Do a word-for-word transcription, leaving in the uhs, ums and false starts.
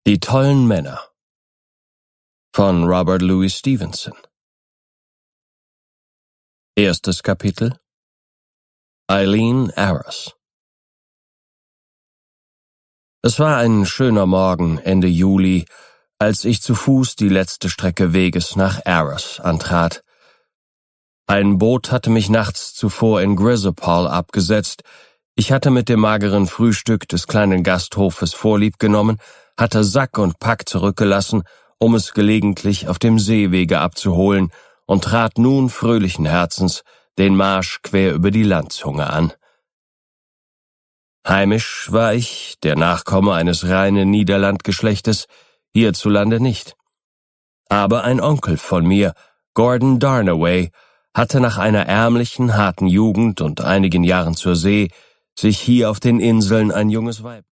Die tollen Männer von Robert Louis Stevenson. Erstes Kapitel. Eileen Arras. Es war ein schöner Morgen Ende Juli, als ich zu Fuß die letzte Strecke Weges nach Arras antrat. Ein Boot hatte mich nachts zuvor in Grisopol abgesetzt. Ich hatte mit dem mageren Frühstück des kleinen Gasthofes Vorlieb genommen, hatte Sack und Pack zurückgelassen, um es gelegentlich auf dem Seewege abzuholen, und trat nun fröhlichen Herzens den Marsch quer über die Landzunge an. Heimisch war ich, der Nachkomme eines reinen Niederlandgeschlechtes, hierzulande nicht. Aber ein Onkel von mir, Gordon Darnaway, hatte nach einer ärmlichen, harten Jugend und einigen Jahren zur See sich hier auf den Inseln ein junges Weib